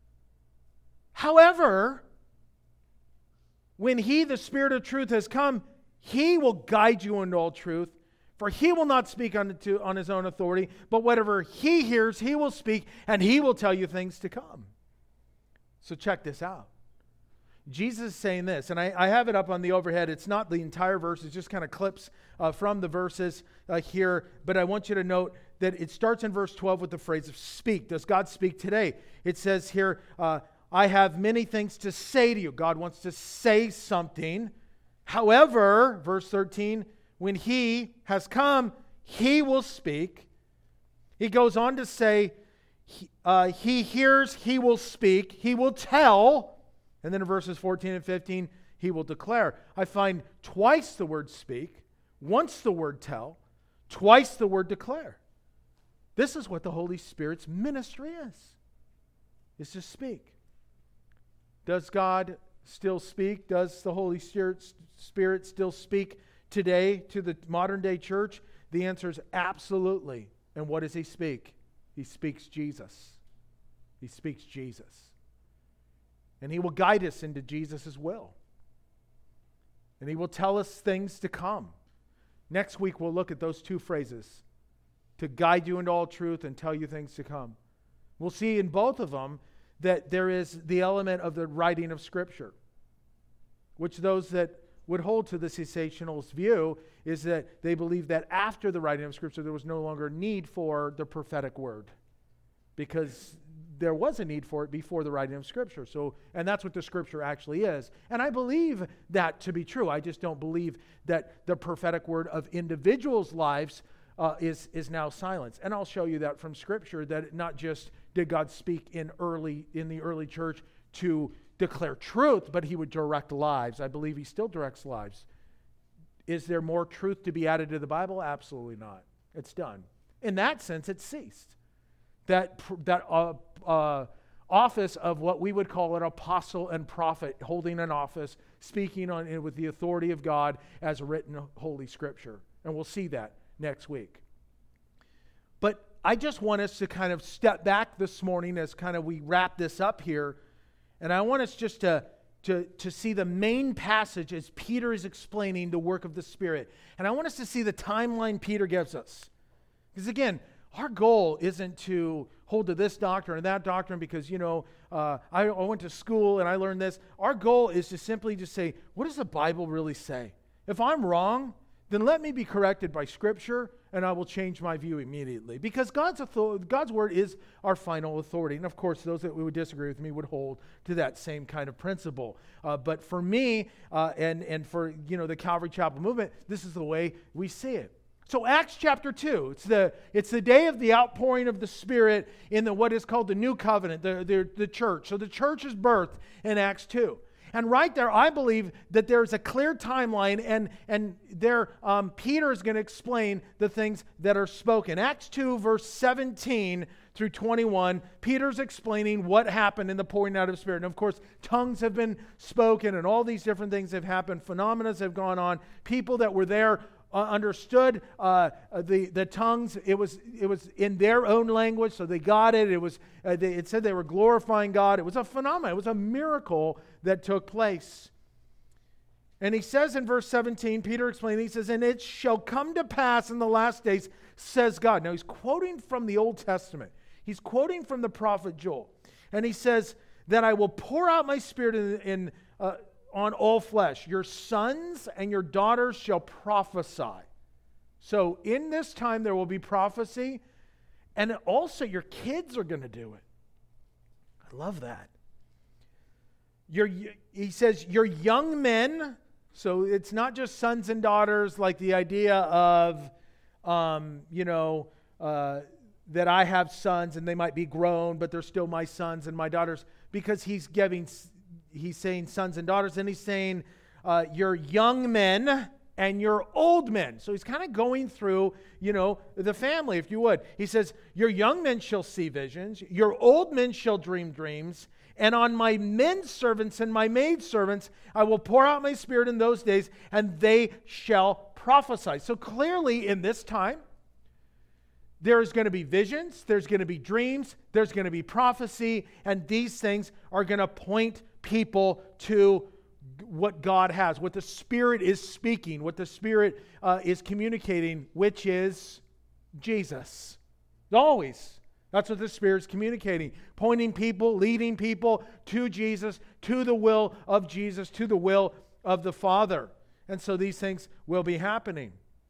when He, the Spirit of truth, has come, He will guide you into all truth. For He will not speak on His own authority, but whatever He hears, He will speak, and He will tell you things to come. So check this out. Jesus is saying this, and I have it up on the overhead. It's not the entire verse. It's just kind of clips from the verses here. But I want you to note that it starts in verse 12 with the phrase of speak. Does God speak today? It says here, I have many things to say to you. God wants to say something. However, verse 13, when He has come, He will speak. He goes on to say, He hears, He will speak, He will tell. And then in verses 14 and 15, He will declare. I find twice the word speak, once the word tell, twice the word declare. This is what the Holy Spirit's ministry is to speak. Does God still speak? Does the Holy Spirit still speak today to the modern day church? The answer is absolutely. And what does He speak? He speaks Jesus. He speaks Jesus. And He will guide us into Jesus' will. And He will tell us things to come. Next week we'll look at those two phrases. To guide you into all truth and tell you things to come. We'll see in both of them that there is the element of the writing of Scripture. Which those that would hold to the cessationalist view is that they believe that after the writing of Scripture there was no longer need for the prophetic word, because there was a need for it before the writing of Scripture. So, and that's what the Scripture actually is. And I believe that to be true. I just don't believe that the prophetic word of individuals' lives is now silenced. And I'll show you that from Scripture, that not just did God speak in the early church to declare truth, but He would direct lives. I believe He still directs lives. Is there more truth to be added to the Bible? Absolutely not. It's done. In that sense, it ceased. That office of what we would call an apostle and prophet, holding an office, speaking on with the authority of God as written Holy Scripture. And we'll see that next week. But I just want us to kind of step back this morning as kind of we wrap this up here. And I want us just to see the main passage as Peter is explaining the work of the Spirit. And I want us to see the timeline Peter gives us. Because again, our goal isn't to hold to this doctrine or that doctrine because, I went to school and I learned this. Our goal is to simply just say, what does the Bible really say? If I'm wrong, then let me be corrected by Scripture and I will change my view immediately. Because God's Word is our final authority. And of course, those that would disagree with me would hold to that same kind of principle. But for me and for the Calvary Chapel movement, this is the way we see it. So Acts chapter 2, it's the day of the outpouring of the Spirit in what is called the New Covenant, the church. So the church is birthed in Acts 2. And right there, I believe that there's a clear timeline, and there Peter is going to explain the things that are spoken. Acts 2, verse 17 through 21, Peter's explaining what happened in the pouring out of the Spirit. And of course, tongues have been spoken, and all these different things have happened. Phenomena have gone on. People that were there understood the tongues. It was in their own language, so they got it. It said they were glorifying God. It was a phenomenon. It was a miracle that took place. And he says in verse 17, Peter explained, he says, and it shall come to pass in the last days, says God. Now he's quoting from the Old Testament. He's quoting from the prophet Joel. And he says that I will pour out my Spirit on all flesh. Your sons and your daughters shall prophesy. So in this time there will be prophecy. And also your kids are going to do it. I love that. He says, your young men, so it's not just sons and daughters, like the idea of, that I have sons and they might be grown, but they're still my sons and my daughters, because he's saying sons and daughters, and he's saying your young men and your old men. So he's kind of going through, the family, if you would. He says, your young men shall see visions, your old men shall dream dreams, and on my men servants and my maid servants I will pour out my Spirit in those days, and they shall prophesy. So clearly in this time, there's going to be visions, there's going to be dreams, there's going to be prophecy, and these things are going to point people to what God has, what the Spirit is speaking, what the Spirit is communicating, which is Jesus. Always. That's what the Spirit's communicating. Pointing people, leading people to Jesus, to the will of Jesus, to the will of the Father. And so these things will be happening.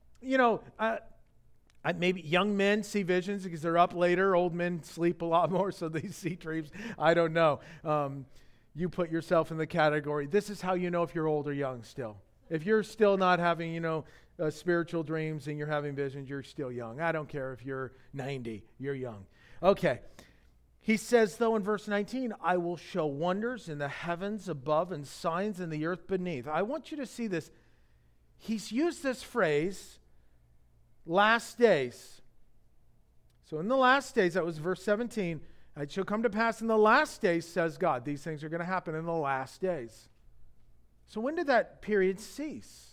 Maybe young men see visions because they're up later. Old men sleep a lot more, so they see dreams. I don't know. You put yourself in the category. This is how you know if you're old or young still. If you're still not having, spiritual dreams and you're having visions, you're still young. I don't care if you're 90. You're young. Okay. He says, though, in verse 19, I will show wonders in the heavens above and signs in the earth beneath. I want you to see this. He's used this phrase, last days. So in the last days, that was verse 17, it shall come to pass in the last days, says God. These things are going to happen in the last days. So when did that period cease?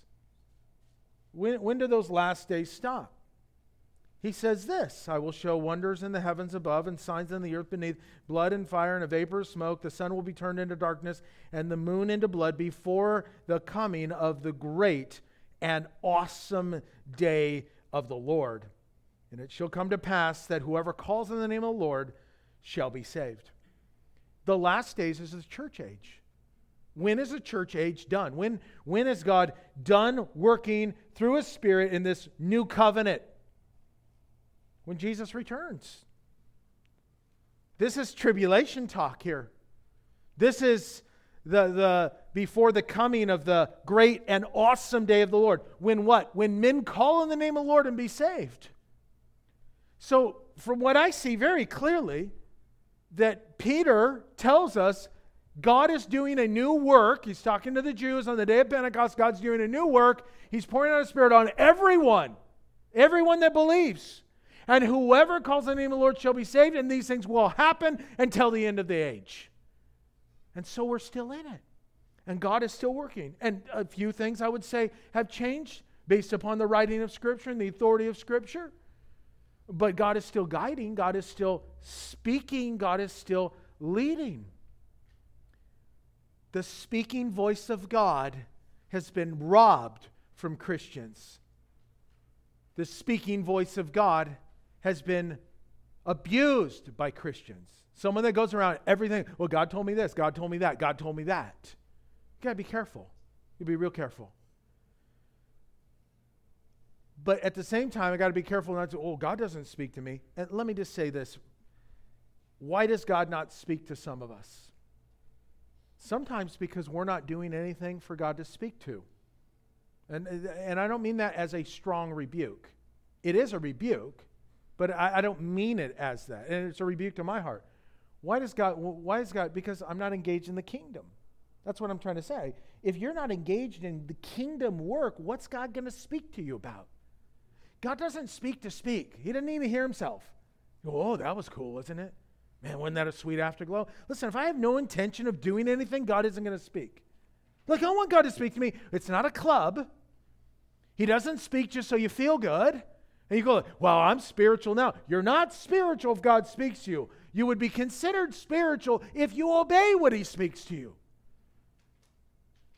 When do those last days stop? He says this, I will show wonders in the heavens above and signs in the earth beneath, blood and fire and a vapor of smoke. The sun will be turned into darkness and the moon into blood before the coming of the great and awesome day of the Lord. And it shall come to pass that whoever calls on the name of the Lord shall be saved. The last days is the church age. When is the church age done? When is God done working through His Spirit in this new covenant? When Jesus returns. This is tribulation talk here. This is the before the coming of the great and awesome day of the Lord. When what? When men call on the name of the Lord and be saved. So from what I see very clearly, that Peter tells us God is doing a new work. He's talking to the Jews on the day of Pentecost. God's doing a new work. He's pouring out His Spirit on everyone that believes. And whoever calls on the name of the Lord shall be saved, and these things will happen until the end of the age. And so we're still in it. And God is still working. And a few things I would say have changed based upon the writing of Scripture and the authority of Scripture. But God is still guiding. God is still speaking. God is still leading. The speaking voice of God has been robbed from Christians. The speaking voice of God has been abused by Christians. Someone that goes around everything, well, God told me this, God told me that, God told me that. You got to be careful. You be real careful. But at the same time, I got to be careful not to, God doesn't speak to me. And let me just say this. Why does God not speak to some of us? Sometimes because we're not doing anything for God to speak to. And I don't mean that as a strong rebuke. It is a rebuke, but I don't mean it as that. And it's a rebuke to my heart. Why is God? Because I'm not engaged in the kingdom. That's what I'm trying to say. If you're not engaged in the kingdom work, what's God going to speak to you about? God doesn't speak to speak. He doesn't even hear Himself. Oh, that was cool, isn't it? Man, wasn't that a sweet afterglow? Listen, if I have no intention of doing anything, God isn't going to speak. Like, I don't want God to speak to me. It's not a club. He doesn't speak just so you feel good. And you go, well, I'm spiritual now. You're not spiritual if God speaks to you. You would be considered spiritual if you obey what He speaks to you.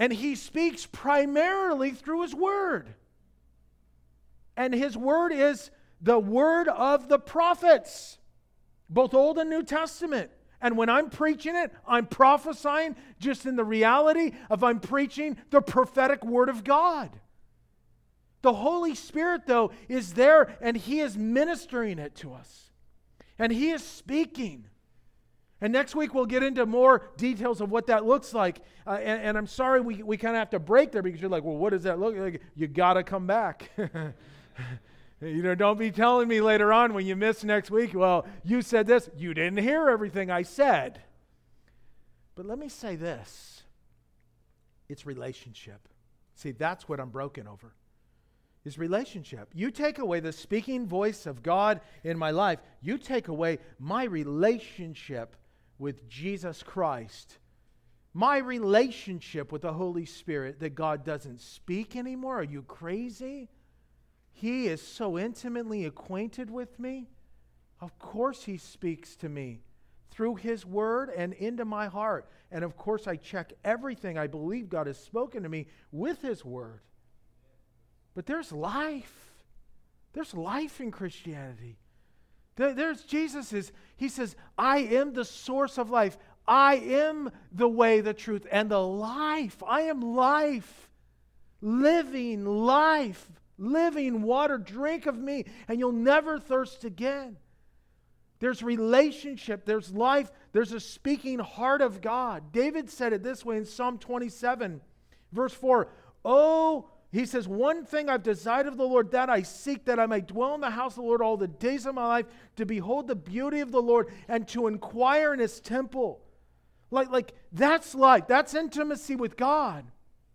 And He speaks primarily through His Word. And His Word is the word of the prophets, both Old and New Testament. And when I'm preaching it, I'm prophesying just in the reality of I'm preaching the prophetic Word of God. The Holy Spirit, though, is there and He is ministering it to us. And He is speaking. And next week we'll get into more details of what that looks like. And I'm sorry we kind of have to break there because you're like, well, what does that look like? You got to come back. Don't be telling me later on when you miss next week, well, you said this. You didn't hear everything I said. But let me say this. It's relationship. See, that's what I'm broken over. Is relationship. You take away the speaking voice of God in my life. You take away my relationship with Jesus Christ. My relationship with the Holy Spirit that God doesn't speak anymore. Are you crazy? He is so intimately acquainted with me. Of course He speaks to me through His Word and into my heart. And of course I check everything I believe God has spoken to me with His Word. But there's life. There's life in Christianity. There's Jesus. He says, I am the source of life. I am the way, the truth, and the life. I am life. Living life. Living water. Drink of me, and you'll never thirst again. There's relationship. There's life. There's a speaking heart of God. David said it this way in Psalm 27, verse 4. He says, one thing I've desired of the Lord, that I seek, that I may dwell in the house of the Lord all the days of my life, to behold the beauty of the Lord and to inquire in His temple. Like that's life. That's intimacy with God.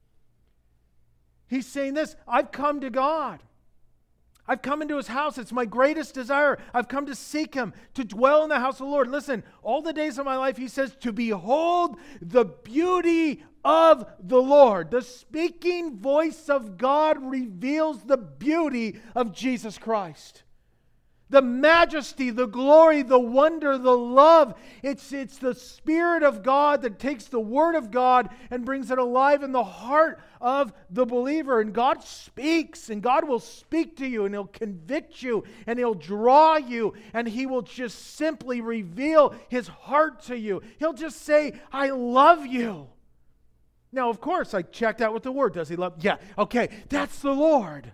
He's saying this, I've come to God. I've come into His house. It's my greatest desire. I've come to seek Him, to dwell in the house of the Lord. Listen, all the days of my life, He says, to behold the beauty of the Lord. The speaking voice of God reveals the beauty of Jesus Christ. The majesty, the glory, the wonder, the love. It's the Spirit of God that takes the Word of God and brings it alive in the heart of the believer. And God speaks, and God will speak to you, and He'll convict you, and He'll draw you, and He will just simply reveal His heart to you. He'll just say, I love you. Now, of course, I checked out with the Word. Does He love? Yeah, okay, that's the Lord.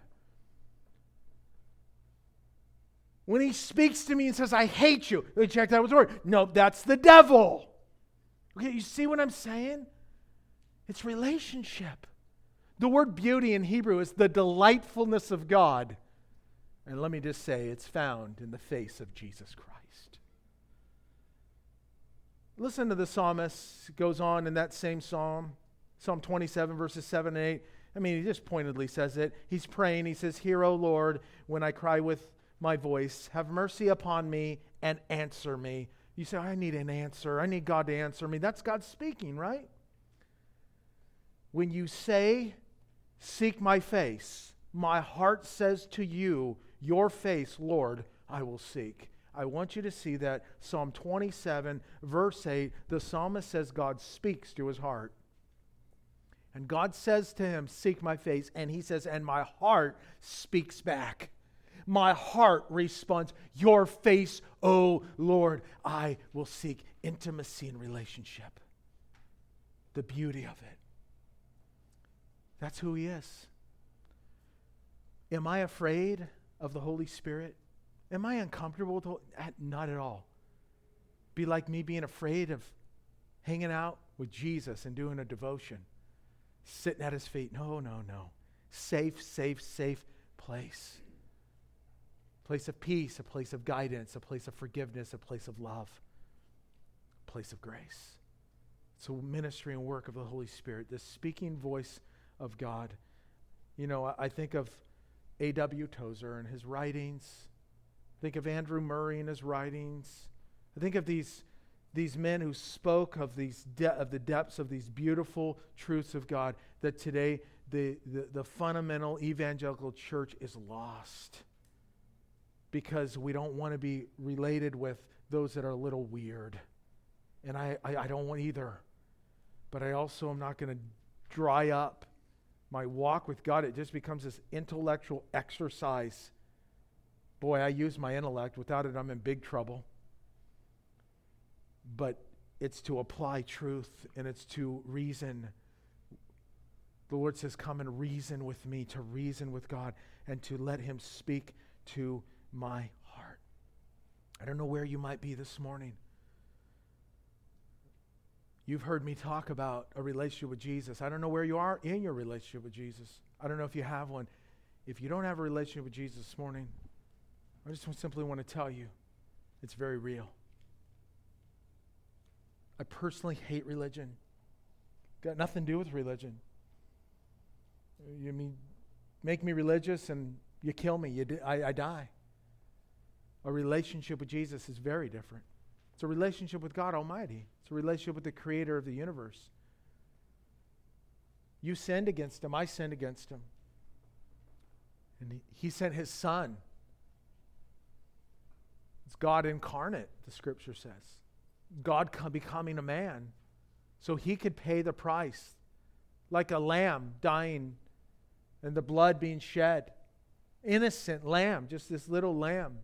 When He speaks to me and says, I hate you, we checked out with the Word. No, that's the devil. Okay, you see what I'm saying? It's relationship. The word beauty in Hebrew is the delightfulness of God. And let me just say, it's found in the face of Jesus Christ. Listen to the psalmist. It goes on in that same psalm, Psalm 27, verses 7 and 8. I mean, he just pointedly says it. He's praying. He says, hear, O Lord, when I cry with my voice. Have mercy upon me and answer me. You say, I need an answer. I need God to answer me. That's God speaking, right? When you say, seek my face, my heart says to you, your face, Lord, I will seek. I want you to see that Psalm 27, verse 8, the psalmist says God speaks to his heart. And God says to him, seek my face. And he says, and my heart speaks back. My heart responds, your face, O Lord, I will seek intimacy and relationship. The beauty of it. That's who He is. Am I afraid of the Holy Spirit? Am I uncomfortable with not at all. Be like me being afraid of hanging out with Jesus and doing a devotion. Sitting at His feet. No. Safe place. Place of peace, a place of guidance, a place of forgiveness, a place of love, a place of grace. It's a ministry and work of the Holy Spirit, the speaking voice of God. You know, I think of A.W. Tozer and his writings. I think of Andrew Murray and his writings. I think of these men who spoke of of the depths of these beautiful truths of God that today the fundamental evangelical church is lost. Because we don't want to be related with those that are a little weird. And I don't want either. But I also am not going to dry up. My walk with God, it just becomes this intellectual exercise. Boy, I use my intellect. Without it, I'm in big trouble. But it's to apply truth, and it's to reason. The Lord says, come and reason with me, to reason with God, and to let him speak to my heart. I don't know where you might be this morning. You've heard me talk about a relationship with Jesus. I don't know where you are in your relationship with Jesus. I don't know if you have one. If you don't have a relationship with Jesus this morning, I just simply want to tell you, it's very real. I personally hate religion. Got nothing to do with religion. You mean, make me religious and you kill me, I die. A relationship with Jesus is very different. It's a relationship with God Almighty. It's a relationship with the Creator of the universe. You sinned against him. I sinned against him. And he sent his Son. It's God incarnate, the Scripture says. God becoming a man so he could pay the price, like a lamb dying and the blood being shed. Innocent lamb, just this little lamb.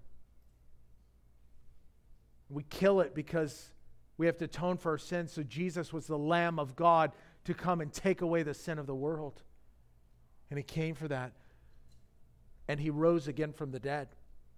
We kill it because we have to atone for our sins. So Jesus was the Lamb of God to come and take away the sin of the world. And he came for that. And he rose again from the dead.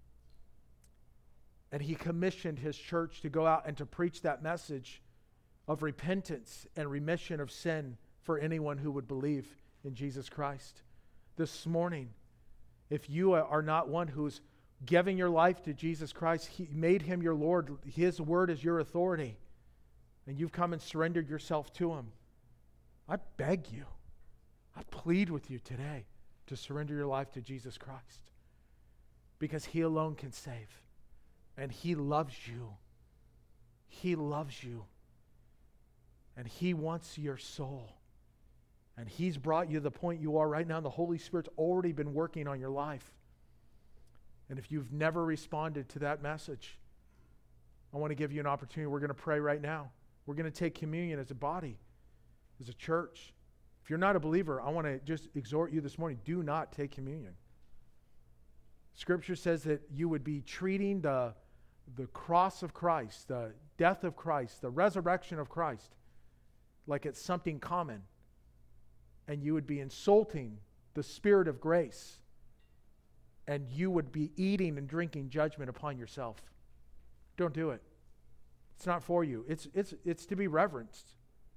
And he commissioned his church to go out and to preach that message of repentance and remission of sin for anyone who would believe in Jesus Christ. This morning, if you are not one who's giving your life to Jesus Christ, he made him your Lord, his word is your authority, and you've come and surrendered yourself to him, I beg you, I plead with you today to surrender your life to Jesus Christ, because he alone can save, and he loves you. He loves you, and he wants your soul, and he's brought you to the point you are right now, and the Holy Spirit's already been working on your life. And if you've never responded to that message, I want to give you an opportunity. We're going to pray right now. We're going to take communion as a body, as a church. If you're not a believer, I want to just exhort you this morning, do not take communion. Scripture says that you would be treating the cross of Christ, the death of Christ, the resurrection of Christ, like it's something common. And you would be insulting the Spirit of grace. And you would be eating and drinking judgment upon yourself. Don't do it. It's not for you. It's to be reverenced.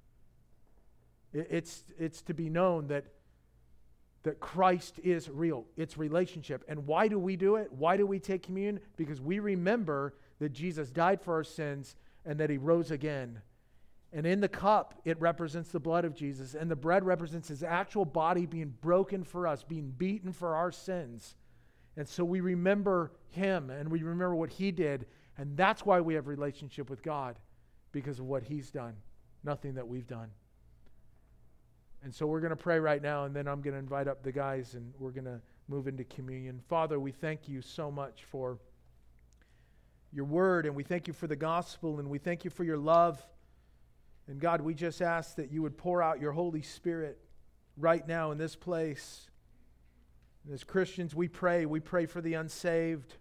It's to be known that Christ is real. It's relationship. And why do we do it? Why do we take communion? Because we remember that Jesus died for our sins and that he rose again. And in the cup, it represents the blood of Jesus. And the bread represents his actual body being broken for us, being beaten for our sins. And so we remember him and we remember what he did. And that's why we have a relationship with God, because of what he's done, nothing that we've done. And so we're going to pray right now, and then I'm going to invite up the guys and we're going to move into communion. Father, we thank you so much for your word, and we thank you for the gospel, and we thank you for your love. And God, we just ask that you would pour out your Holy Spirit right now in this place. And as Christians, we pray for the unsaved.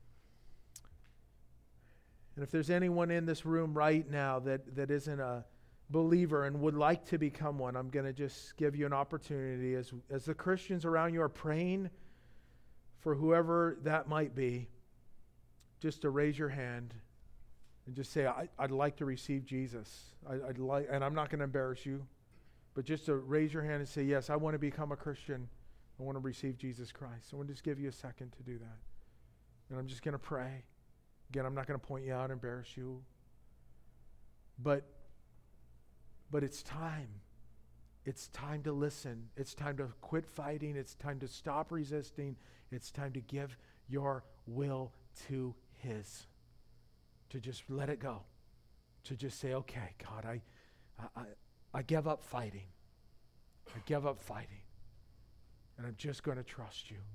And if there's anyone in this room right now that isn't a believer and would like to become one, I'm going to just give you an opportunity as the Christians around you are praying for whoever that might be, just to raise your hand and just say, I'd like to receive Jesus. I'd like, and I'm not going to embarrass you, but just to raise your hand and say, yes, I want to become a Christian. I want to receive Jesus Christ. I want to just give you a second to do that. And I'm just going to pray. Again, I'm not going to point you out, embarrass you. But it's time. It's time to listen. It's time to quit fighting. It's time to stop resisting. It's time to give your will to his. To just let it go. To just say, okay, God, I give up fighting. I give up fighting. And I'm just going to trust you.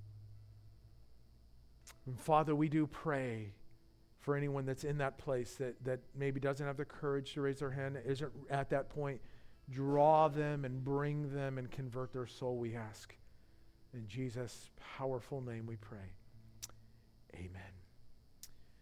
And Father, we do pray for anyone that's in that place that maybe doesn't have the courage to raise their hand, isn't at that point. Draw them and bring them and convert their soul, we ask. In Jesus' powerful name we pray. Amen.